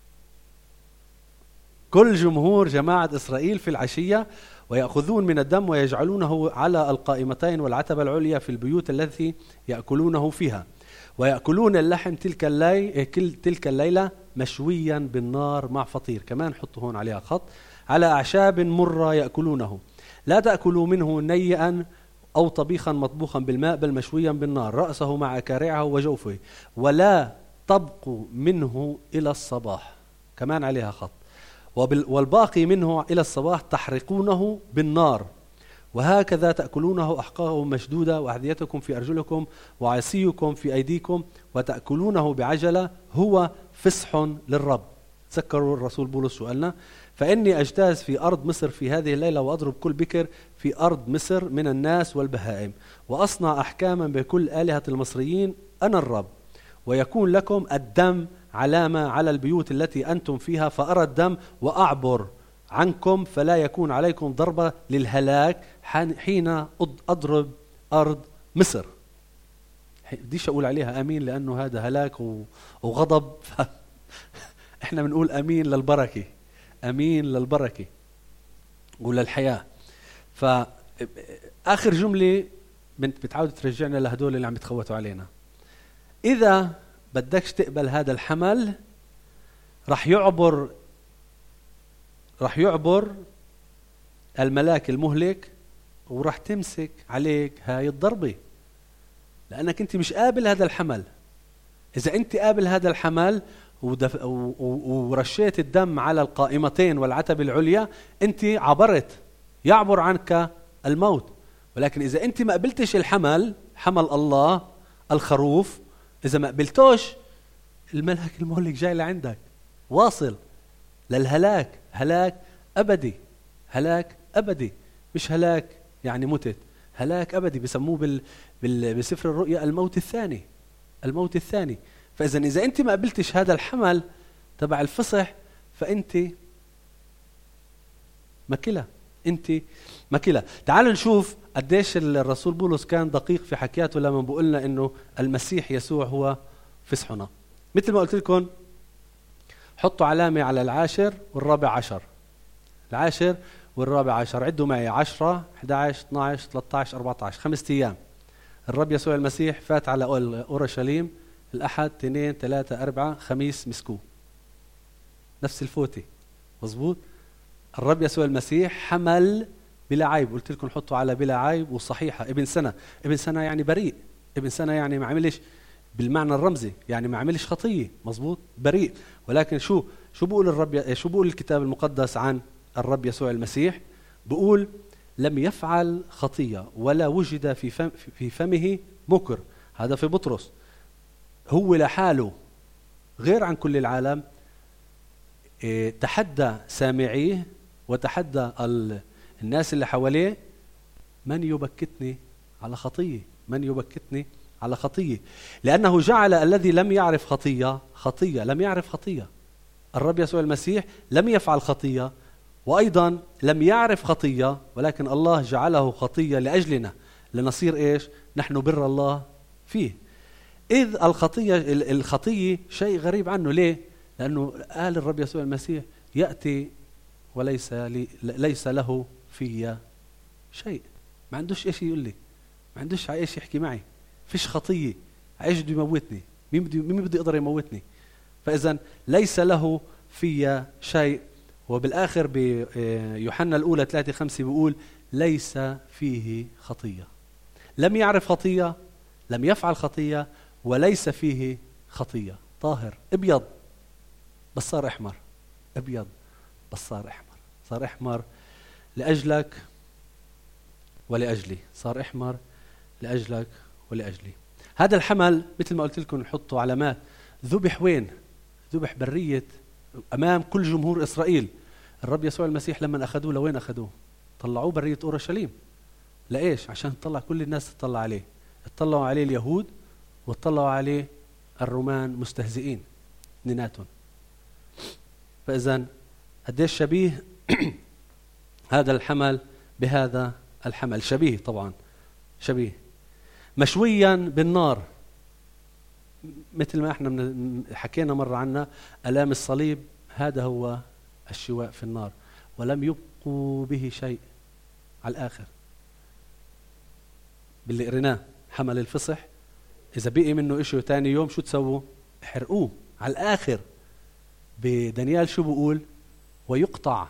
كل جمهور جماعة إسرائيل في العشية، ويأخذون من الدم ويجعلونه على القائمتين والعتبة العليا في البيوت التي يأكلونه فيها، ويأكلون اللحم تلك الليل تلك الليلة مشويا بالنار مع فطير. كمان حطوا هون عليها خط. على أعشاب مرة يأكلونه، لا تأكلوا منه نيئا أو طبيخا مطبوخا بالماء، بل مشويا بالنار، رأسه مع أكارعه وجوفه، ولا تبقوا منه إلى الصباح. كمان عليها خط. والباقي منه إلى الصباح تحرقونه بالنار، وهكذا تأكلونه أحقاءه مشدودة، وأحذيتكم في أرجلكم وعصيكم في أيديكم، وتأكلونه بعجلة، هو فسح للرب. تذكروا الرسول بولس شو قالنا؟ فإني أجتاز في أرض مصر في هذه الليلة، وأضرب كل بكر في أرض مصر من الناس والبهائم، وأصنع أحكاما بكل آلهة المصريين، أنا الرب. ويكون لكم الدم علامة على البيوت التي أنتم فيها، فأرى الدم وأعبر عنكم، فلا يكون عليكم ضربة للهلاك حين أضرب أرض مصر. بديش أقول عليها أمين لأنه هذا هلاك وغضب. إحنا بنقول أمين للبركة، أمين للبركة وللحياة. فآخر جملة بتعود ترجعنا لهدول اللي عم يتخوتوا علينا. إذا بدكش تقبل هذا الحمل، رح يعبر رح يعبر الملاك المهلك، ورح تمسك عليك هاي الضربة، لأنك أنت مش قابل هذا الحمل. إذا أنت قابل هذا الحمل ودف... ورشيت الدم على القائمتين والعتبة العليا، أنت عبرت، يعبر عنك الموت. ولكن إذا أنت ما قبلتش الحمل، حمل الله الخروف، إذا ما قبلتوش، الملك المهلك جاي لعندك، واصل للهلاك، هلاك أبدي، هلاك أبدي، مش هلاك يعني متت، هلاك أبدي. بسموه بال... بال... بسفر الرؤيا الموت الثاني، الموت الثاني. فإذا إذا أنت ما قبلتش هذا الحمل تبع الفصح، فأنت مكلة، أنت مكلة. تعالوا نشوف قديش الرسول بولس كان دقيق في حكياته لما بقولنا إنه المسيح يسوع هو فصحنا. مثل ما قلت لكم، حطوا علامة على العاشر والرابع عشر، العاشر والرابع عشر، عدوا معي عشرة، أحد عشر، اثني عشر، ثلاثة عشر، أربعة عشر، خمسة أيام. الرب يسوع المسيح فات على أورشليم الأحد، اثنين، ثلاثة، أربعة، خميس مسكوه، نفس الفوتة، مظبوط. الرب يسوع المسيح حمل بلا عيب، قلت لكم حطوا على بلا عيب وصحيحة. ابن سنة، ابن سنة يعني بريء، ابن سنة يعني ما عملش بالمعنى الرمزي، يعني ما عملش خطية، مظبوط، بريء. ولكن شو شو بقول الرب، شو بقول الكتاب المقدس عن الرب يسوع المسيح؟ بقول لم يفعل خطية ولا وجد في فم في فمه مكر. هذا في بطرس. هو لحاله غير عن كل العالم، اه تحدى سامعيه وتحدى الناس اللي حواليه، من يبكتني على خطية، من يبكتني على خطية، لأنه جعل الذي لم يعرف خطية خطية. لم يعرف خطية. الرب يسوع المسيح لم يفعل خطية، وأيضا لم يعرف خطية، ولكن الله جعله خطية لأجلنا، لنصير إيش؟ نحن بر الله فيه. إذ الخطية الخطية شيء غريب عنه. ليه؟ لأنه قال الرب يسوع المسيح يأتي وليس لي ليس له في شيء. ما عندوش إيش يقول لي، ما عندوش إيش يحكي معي، فيش خطية، عايش بده يموتني. مين بده مين بده يقدر يموتني؟ فإذا ليس له في شيء. وبالآخر بيوحنا الأولى ثلاثة خمسة بيقول ليس فيه خطية. لم يعرف خطية، لم يفعل خطية، وليس فيه خطية. طاهر ابيض بس صار احمر، ابيض بس صار احمر، صار احمر لاجلك ولاجلي، صار احمر لاجلك ولاجلي. هذا الحمل مثل ما قلت لكم نحطه علامات. ذبح وين؟ ذبح برية امام كل جمهور اسرائيل. الرب يسوع المسيح لما اخذوه لوين اخذوه؟ طلعوه برية اورشليم. لايش؟ عشان تطلع كل الناس تطلع عليه. اطلعوا عليه اليهود واطلعوا عليه الرومان مستهزئين اثنيناتهم. فإذا قديش شبيه هذا الحمل بهذا الحمل. شبيه طبعا، شبيه مشويا بالنار، مثل ما احنا حكينا مرة عنه ألام الصليب. هذا هو الشواء في النار، ولم يبقوا به شيء على الآخر. باللي قريناه حمل الفصح، إذا بقي منه إشي تاني يوم شو تسووا؟ احرقوه على الآخر. بدانيال شو بقول؟ ويقطع.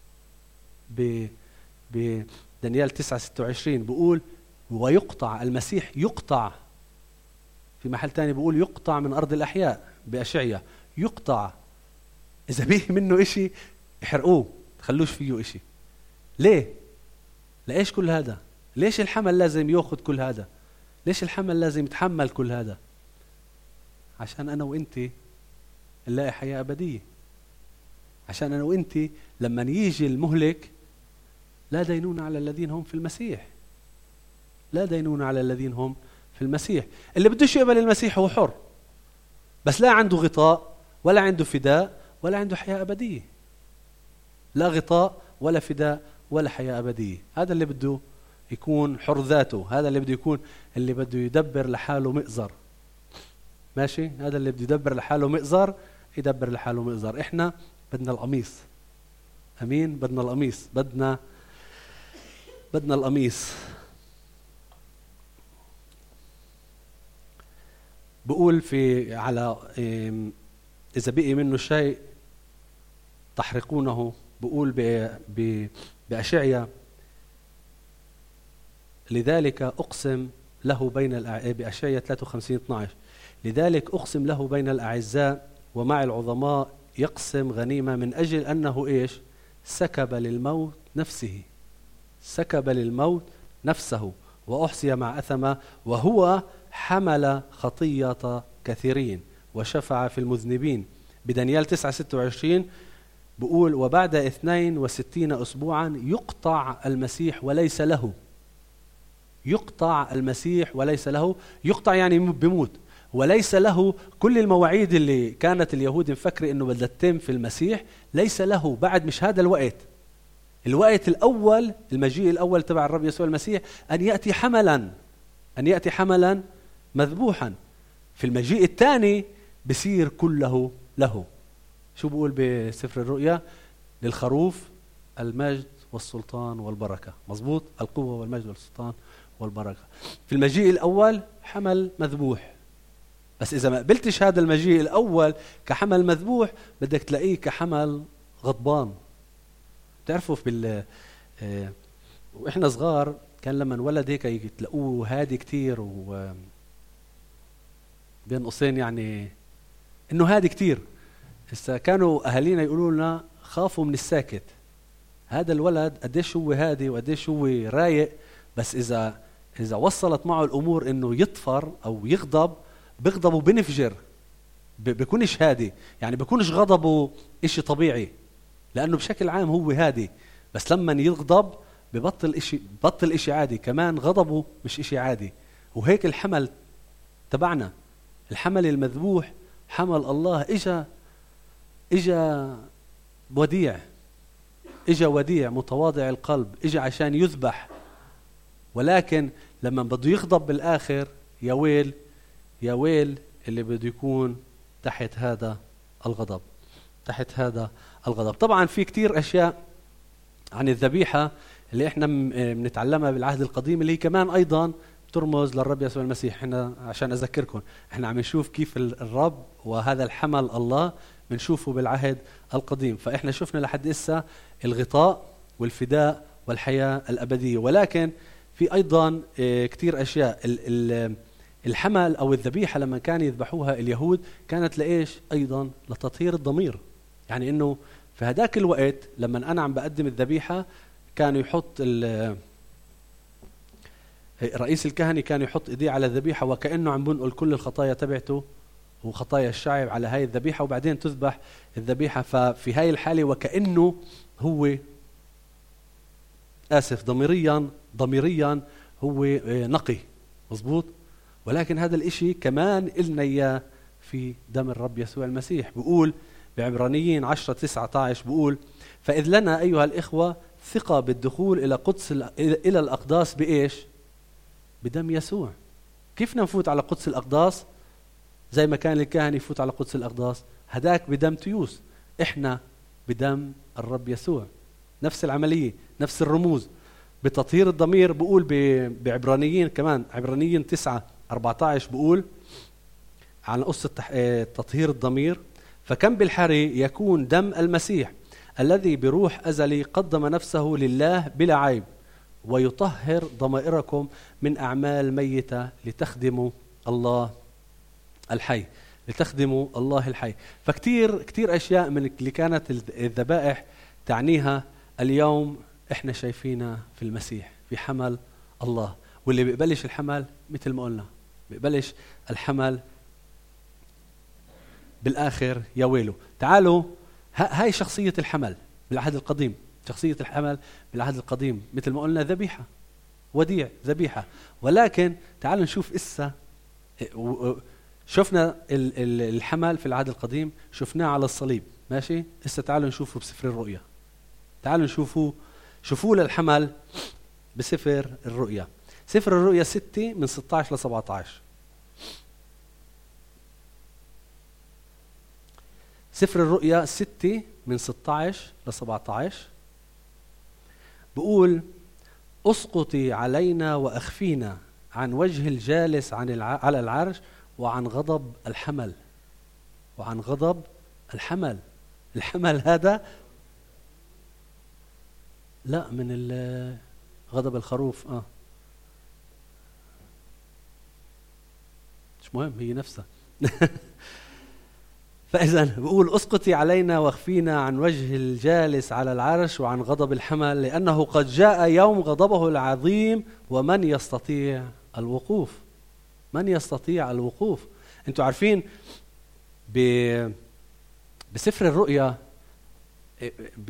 بدانيال تسعة ستة وعشرين بقول ويقطع، المسيح يقطع. في محل تاني بقول يقطع من أرض الأحياء بأشعية، يقطع. إذا بقي منه إشي احرقوه، تخلوش فيه إشي. ليه؟ لإيش كل هذا؟ ليش الحمل لازم يأخذ كل هذا؟ ليش الحمل لازم يتحمل كل هذا؟ عشان أنا وإنت نلاقي حياة أبدية. عشان أنا وإنت لما يجي المهلك لا دينون على الذين هم في المسيح، لا دينون على الذين هم في المسيح. اللي بدوش يقبل المسيح هو حر، بس لا عنده غطاء ولا عنده فداء ولا عنده حياة أبدية. لا غطاء ولا فداء ولا حياة أبدية. هذا اللي بده يكون حر ذاته، هذا اللي بده يكون اللي بده يدبر لحاله مئزر. ماشي؟ هذا اللي بده يدبر لحاله مئزر يدبر لحاله مئزر. احنا بدنا القميص. امين؟ بدنا القميص، بدنا بدنا القميص. بقول في على اذا بقي منه شيء تحرقونه. بقول ب ب بأشعيا لذلك أقسم له بين الأع... بأشعيا ثلاثة وخمسين اثناشر لذلك أقسم له بين الأعزاء ومع العظماء يقسم غنيمة من أجل أنه إيش؟ سكب للموت نفسه، سكب للموت نفسه وأحصي مع أثمة، وهو حمل خطية كثيرين وشفع في المذنبين. بدانيال تسعة ستة وعشرين بقول وبعد اثنين وستين أسبوعا يقطع المسيح وليس له. يقطع المسيح وليس له. يقطع يعني بموت، وليس له. كل المواعيد اللي كانت اليهود مفكرة انه بدها تتم في المسيح ليس له بعد. مش هذا الوقت. الوقت الاول، المجيء الاول تبع الرب يسوع المسيح ان ياتي حملا، ان ياتي حملا مذبوحا. في المجيء الثاني بصير كله له. شو بقول بسفر الرؤيا؟ للخروف المجد والسلطان والبركة. مزبوط؟ القوة والمجد والسلطان والبركة. في المجيء الأول حمل مذبوح، بس إذا ما قبلتش هذا المجيء الأول كحمل مذبوح بدك تلاقيه كحمل غضبان. تعرفوا في بال اه وإحنا صغار كان لما انولد هيك تلاقوه هادي كتير، و بين قوسين يعني إنه هادي كتير. إذا كانوا أهالينا يقولوا لنا خافوا من الساكت. هذا الولد قديش هو هادي وقديش هو رايق، بس إذا إذا وصلت معه الأمور إنه يطفر أو يغضب بيغضب وبنفجر، بيكونش هادي. يعني بيكونش غضبه إشي طبيعي، لأنه بشكل عام هو هادي، بس لما يغضب ببطل إشي بطل إشي عادي. كمان غضبه مش إشي عادي. وهيك الحمل تبعنا، الحمل المذبوح حمل الله إجا إجا وديع، إجا وديع متواضع القلب، إجا عشان يذبح. ولكن لما بده يغضب بالآخر يا ويل يا ويل اللي بده يكون تحت هذا الغضب. تحت هذا الغضب. طبعا في كتير أشياء عن الذبيحة اللي احنا بنتعلمها بالعهد القديم، اللي هي كمان أيضا ترمز للرب يسوع المسيح. احنا عشان أذكركم احنا عم نشوف كيف الرب وهذا الحمل الله بنشوفه بالعهد القديم. فاحنا شفنا لحد إسا الغطاء والفداء والحياة الأبدية، ولكن في أيضا كتير أشياء. الحمل أو الذبيحة لما كانوا يذبحوها اليهود كانت لإيش؟ أيضا لتطهير الضمير. يعني إنه في هداك الوقت لما أنا عم بقدم الذبيحة كانوا يحط رئيس الكهنة كان يحط إيديه على الذبيحة وكأنه عم بنقل كل الخطايا تبعته وخطايا الشعب على هاي الذبيحة، وبعدين تذبح الذبيحة. ففي هاي الحالة وكأنه هو آسف ضميريا ضميريا هو نقي، مظبوط. ولكن هذا الاشي كمان إلنا إياه في دم الرب يسوع المسيح. بيقول بعبرانيين عشرة تسعة عشر بيقول: فإذ لنا أيها الإخوة ثقة بالدخول إلى قدس إلى الأقداس بإيش؟ بدم يسوع. كيف نفوت على قدس الأقداس؟ زي ما كان الكاهن يفوت على قدس الأقداس، هداك بدم تيوس، إحنا بدم الرب يسوع. نفس العملية، نفس الرموز بتطهير الضمير. بقول بعبرانيين كمان عبرانيين تسعة أربعة عشر بقول على قصة تطهير الضمير: فكم بالحري يكون دم المسيح الذي بروح أزلي قدم نفسه لله بلا عيب ويطهر ضمائركم من أعمال ميتة لتخدموا الله الحي لتخدموا الله الحي. فكتير كتير أشياء من اللي كانت الذبائح تعنيها اليوم إحنا شايفينها في المسيح، في حمل الله. واللي بيقبلش الحمل مثل ما قلنا بيقبلش الحمل بالآخر يا ويله. تعالوا هاي شخصية الحمل بالعهد القديم. شخصية الحمل بالعهد القديم مثل ما قلنا ذبيحة، وديع ذبيحة. ولكن تعالوا نشوف إسا شفنا الحمل في العهد القديم، شفناه على الصليب، ماشي. إسا تعالوا نشوفه بسفر الرؤيا. تعالوا نشوفوا شوفوا للحمل بسفر الرؤيا. سفر الرؤيا ستة من ستة عشر ل سبعة عشر. سفر الرؤيا ستة من ستة عشر ل سبعة عشر بقول: اسقطي علينا واخفينا عن وجه الجالس عن الع... على العرش وعن غضب الحمل. وعن غضب الحمل. الحمل هذا لا من غضب الخروف اه مش مهم، هي نفسها. فإذا بقول: اسقطي علينا واخفينا عن وجه الجالس على العرش وعن غضب الحمل، لأنه قد جاء يوم غضبه العظيم ومن يستطيع الوقوف. من يستطيع الوقوف؟ انتوا عارفين ب... بسفر الرؤيا ب...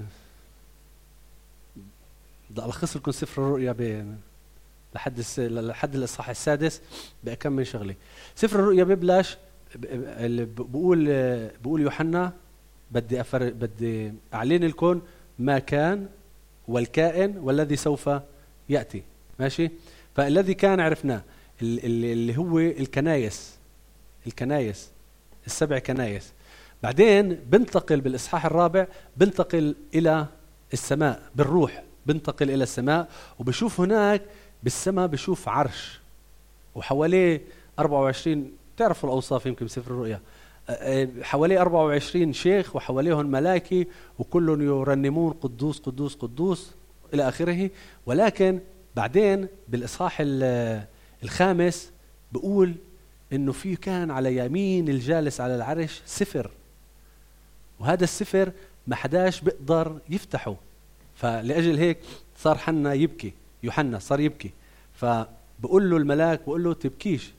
بدي ألخص لكم سفر الرؤيا ب... لحد الس... لحد الإصحاح السادس بأكمل شغلي. سفر الرؤيا ببلش بقول بقول يوحنا بدي أفر... بدي أعلن لكم ما كان والكائن والذي سوف يأتي، ماشي. فالذي كان عرفناه اللي هو الكنايس الكنايس السبع كنايس. بعدين بنتقل بالإصحاح الرابع بنتقل إلى السماء بالروح، بنتقل إلى السماء وبشوف هناك بالسماء بشوف عرش وحواليه أربعة وعشرين، تعرفوا الأوصاف يمكن بسفر الرؤيا، حواليه أربعة وعشرين شيخ وحواليهم ملائكة وكلهم يرنمون قدوس قدوس قدوس إلى آخره. ولكن بعدين بالإصحاح الخامس بقول إنه في كان على يمين الجالس على العرش سفر، وهذا السفر ما حداش بيقدر يفتحه. فلأجل هيك صار حنا يبكي، يوحنا صار يبكي. فبقول له الملاك بقول له تبكيش.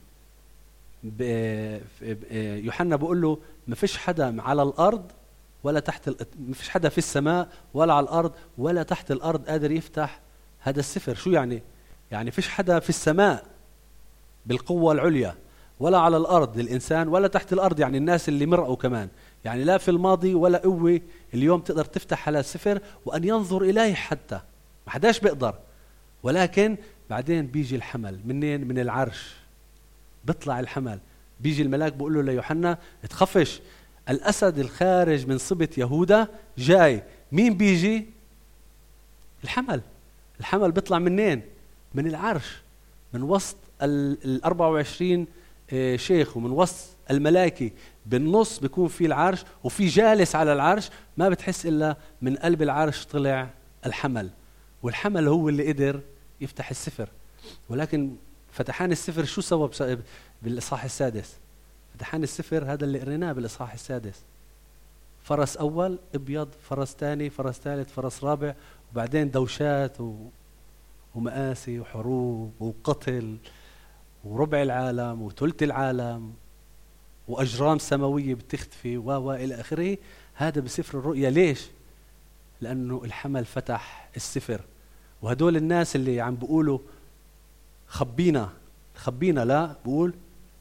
يوحنا بقول له ما فيش حدا على الأرض ولا تحت، ما فيش حدا في السماء ولا على الأرض ولا تحت الأرض قادر يفتح هذا السفر. شو يعني؟ يعني فيش حدا في السماء بالقوة العليا ولا على الأرض الإنسان ولا تحت الأرض، يعني الناس اللي مرقوا كمان، يعني لا في الماضي ولا قوة اليوم تقدر تفتح على السفر وأن ينظر إليه حتى، ما حداش بيقدر. ولكن بعدين بيجي الحمل منين؟ من العرش. بيطلع الحمل، بيجي الملاك بقول له ليوحنا تخفش، الأسد الخارج من سبط يهوذا جاي، مين بيجي؟ الحمل. الحمل بيطلع منين؟ من العرش، من وسط ال أربعة وعشرين شيخ ومن وسط الملائكة، بالنص بيكون في العرش وفي جالس على العرش، ما بتحس إلا من قلب العرش طلع الحمل، والحمل هو اللي قدر يفتح السفر. ولكن فتحان السفر شو سوى بالإصحاح السادس؟ فتحان السفر هذا اللي قريناه بالإصحاح السادس، فرس أول أبيض، فرس ثاني، فرس ثالث، فرس رابع، وبعدين دوشات و... ومآسي وحروب وقتل وربع العالم وثلث العالم وأجرام سماوية بتختفي و و إلى آخره. هذا بسفر الرؤيا. ليش؟ لأنه الحمل فتح السفر. وهدول الناس اللي عم بيقولوا خبينا خبينا، لا، بقول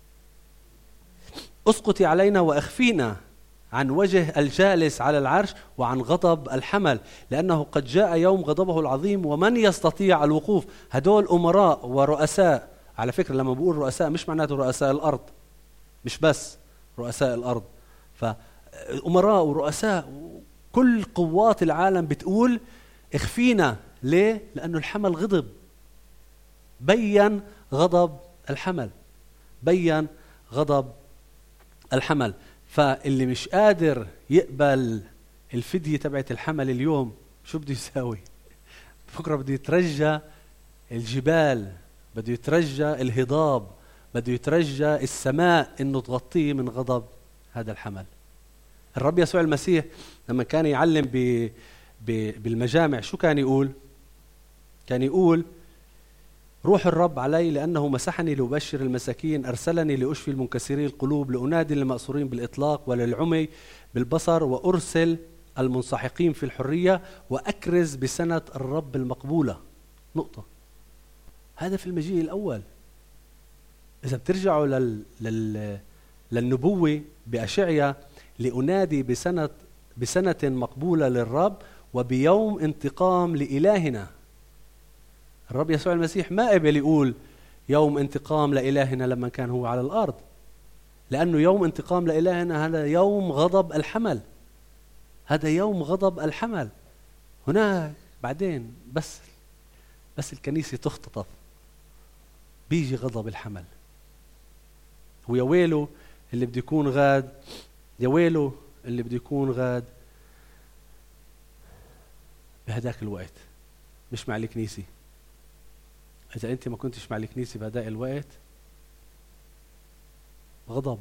اسقطي علينا واخفينا عن وجه الجالس على العرش وعن غضب الحمل، لأنه قد جاء يوم غضبه العظيم ومن يستطيع الوقوف. هدول أمراء ورؤساء. على فكرة لما بقول رؤساء مش معناته رؤساء الأرض، مش بس رؤساء الأرض، فأمراء ورؤساء كل قوات العالم بتقول اخفينا. ليه؟ لأنه الحمل غضب، بيّن غضب الحمل، بيّن غضب الحمل. فاللي مش قادر يقبل الفدية تبعت الحمل اليوم شو بده يساوي؟ بكرة بده يترجى الجبال، بده يترجى الهضاب، بده يترجى السماء انه تغطيه من غضب هذا الحمل. الرب يسوع المسيح لما كان يعلم ب... ب... بالمجامع شو كان يقول؟ كان يقول روح الرب علي لأنه مسحني لأبشر المساكين، أرسلني لأشفي المنكسري القلوب، لأنادي للمأسورين بالإطلاق وللعمي بالبصر، وأرسل المنسحقين في الحرية، وأكرز بسنة الرب المقبولة. نقطة. هذا في المجيء الأول. إذا بترجعوا لل... لل... للنبوة بأشعيا، لأنادي بسنة بسنة مقبولة للرب وبيوم انتقام لإلهنا. الرب يسوع المسيح ما قبل يقول يوم انتقام لإلهنا لما كان هو على الأرض، لأنه يوم انتقام لإلهنا هذا يوم غضب الحمل، هذا يوم غضب الحمل. هناك بعدين بس بس الكنيسة تختطف بيجي غضب الحمل. ويا ويله اللي بده يكون غاد، يا ويله اللي بده يكون غاد بهداك الوقت مش مع الكنيسة. إذا أنت ما كنتش مع الكنيسة بهداك الوقت غضب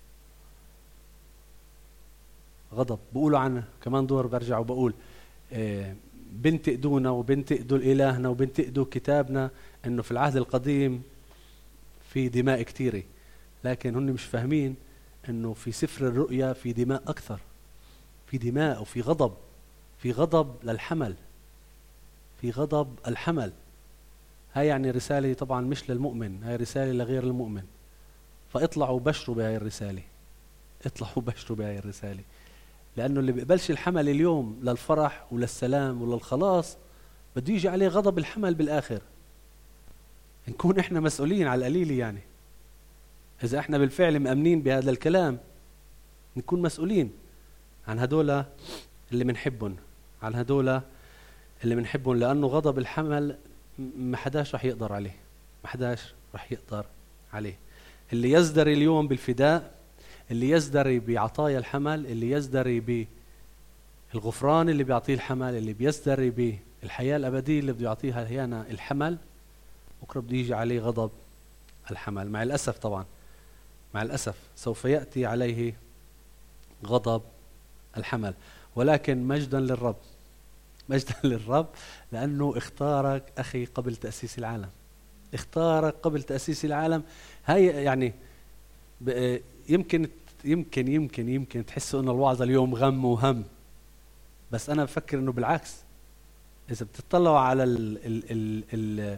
غضب. بقولوا عنه كمان دور، برجع وبقول آه بنتقدونا وبنتقدوا إلهنا وبنتقدوا كتابنا إنه في العهد القديم في دماء كتيرة، لكن هم مش فاهمين إنه في سفر الرؤيا في دماء أكثر، في دماء وفي غضب، في غضب للحمل، في غضب الحمل. هاي يعني رسالة طبعا مش للمؤمن، هاي رسالة لغير المؤمن. فاطلعوا بشروا بهاي الرسالة، اطلعوا بشروا بهاي الرسالة، لأنه اللي بيقبلش الحمل اليوم للفرح وللسلام وللخلاص بده يجي عليه غضب الحمل بالآخر. نكون احنا مسؤولين على القليل، يعني إذا احنا بالفعل مأمنين بهذا الكلام نكون مسؤولين عن هدول اللي منحبهم، عن هدول اللي منحبهم، لأنه غضب الحمل ما حداش رح يقدر عليه، ما حداش رح يقدر عليه. اللي يزدري اليوم بالفداء، اللي يزدري بعطايا الحمل، اللي يزدري بالغفران اللي بيعطيه الحمل، اللي بيزدري بالحياة الأبدية اللي بده يعطيها هيانا الحمل، بكرة بده يجي عليه غضب الحمل. مع الأسف طبعا، مع الأسف سوف يأتي عليه غضب الحمل، ولكن مجدا للرب، مجدا للرب، لأنه اختارك أخي قبل تأسيس العالم، اختارك قبل تأسيس العالم. هاي يعني يمكن يمكن يمكن يمكن تحسوا أن الوعظة اليوم غم وهم، بس أنا بفكر أنه بالعكس. إذا بتطلعوا على ال ال ال ال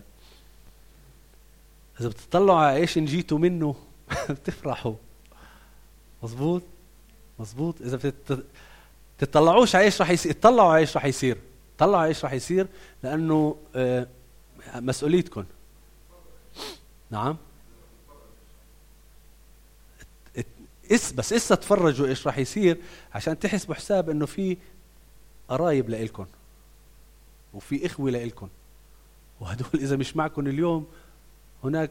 إذا بتطلعوا على إيش نجيتوا منه بتفرحوا. مظبوط مظبوط. إذا بتطلعوش على إيش رح يصير، اطلعوا على إيش رح يصير، طلعوا على إيش رح يصير، لأنه آه مسؤوليتكم. نعم. إس بس إسا تفرجوا إيش راح يصير عشان تحسبوا حساب إنه في قرايب لإلكم وفي إخوة لإلكم، وهدول إذا مش معكم اليوم هناك.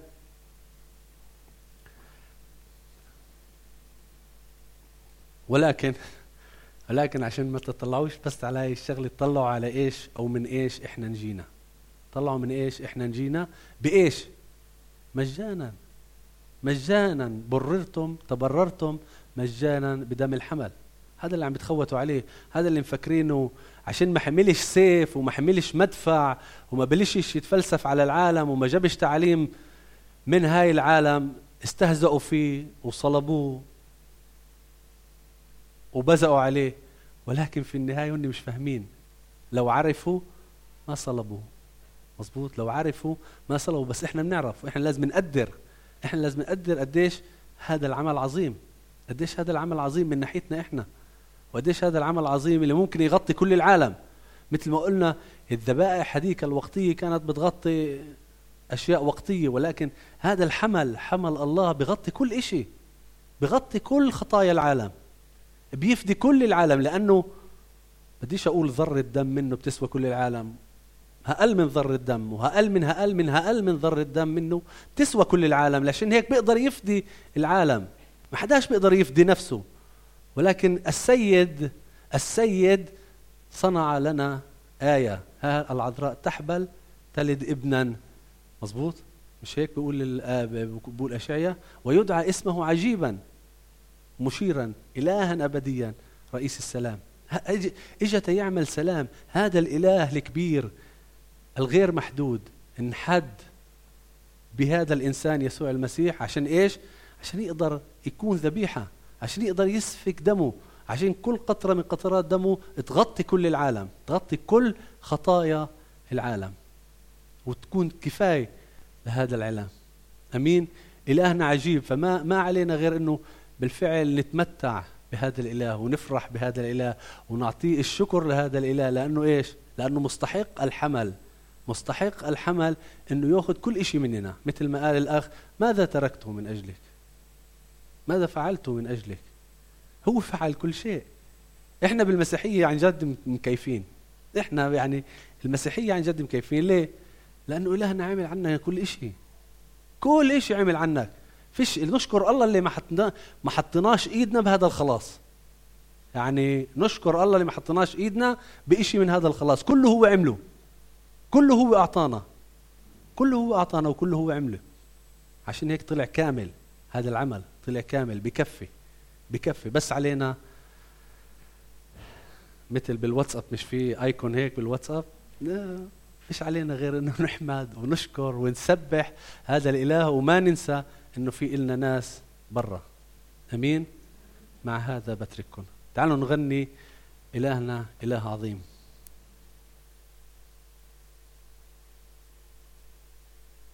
ولكن ولكن عشان ما تطلعوش بس على هاي الشغلة، تطلعوا على إيش أو من إيش إحنا نجينا. طلعوا من إيش إحنا نجينا، بإيش؟ مجانا. مجانا بررتم، تبررتم مجانا بدم الحمل. هذا اللي عم بتخوتوا عليه، هذا اللي مفكرينه عشان ما حملش سيف وما حملش مدفع وما بلشش يتفلسف على العالم وما جابش تعليم من هاي العالم، استهزأوا فيه وصلبوه وبزقوا عليه. ولكن في النهاية هم مش فاهمين. لو عرفوا ما صلبوه. مظبوط، لو عرفوا ما صلبوا. بس احنا بنعرف، واحنا لازم نقدر، احنا لازم نقدر قديش هذا العمل عظيم، قديش هذا العمل عظيم من ناحيتنا احنا، وقديش هذا العمل عظيم اللي ممكن يغطي كل العالم. مثل ما قلنا الذبائح هذيك الوقتية كانت بتغطي أشياء وقتية، ولكن هذا الحمل، حمل الله، بغطي كل إشي، بغطي كل خطايا العالم، بيفدي كل العالم. لأنه بديش أقول ذرة دم منه بتسوى كل العالم، هقل من ذرة دم، وهقل من هقل من هقل من ذرة دم منه تسوى كل العالم. لأن هيك بيقدر يفدي العالم، ما حداش بيقدر يفدي نفسه. ولكن السيد السيد صنع لنا آية، ها العذراء تحبل تلد ابنا. مظبوط، مش هيك بيقول الآب، بيقول أشعياء ويدعى اسمه عجيبا مشيرا إلها أبديا رئيس السلام. اجت يعمل سلام. هذا الإله الكبير الغير محدود انحد بهذا الإنسان يسوع المسيح. عشان إيش؟ عشان يقدر يكون ذبيحة، عشان يقدر يسفك دمه، عشان كل قطرة من قطرات دمه تغطي كل العالم، تغطي كل خطايا العالم، وتكون كفاية لهذا العالم. أمين. إلهنا عجيب، فما ما علينا غير أنه بالفعل نتمتع بهذا الإله ونفرح بهذا الإله ونعطيه الشكر لهذا الإله. لأنه إيش؟ لأنه مستحق الحمل، مستحق الحمل أنه يأخذ كل إشي مننا. مثل ما قال الأخ: ماذا تركته من أجلك؟ ماذا فعلته من أجلك؟ هو فعل كل شيء. إحنا بالمسيحية عن جد مكيفين، إحنا يعني المسيحية عن جد مكيفين. ليه؟ لأنه إلهنا عمل عنا كل إشي، كل إشي عمل عنك. فيش نشكر الله اللي ما حطنا ما حطناش إيدنا بهذا الخلاص. يعني نشكر الله اللي ما حطناش إيدنا بإشي من هذا الخلاص. كله هو عمله، كله هو أعطانا، كله هو أعطانا وكله هو عمله. عشان هيك طلع كامل، هذا العمل طلع كامل، بكفي بكفي. بس علينا مثل بالواتساب، مش في ايكون هيك بالواتساب؟ لا، مش علينا غير انه نحمد ونشكر ونسبح هذا الاله، وما ننسى انه في إلنا ناس برا. امين. مع هذا بترككم، تعالوا نغني إلهنا إله عظيم.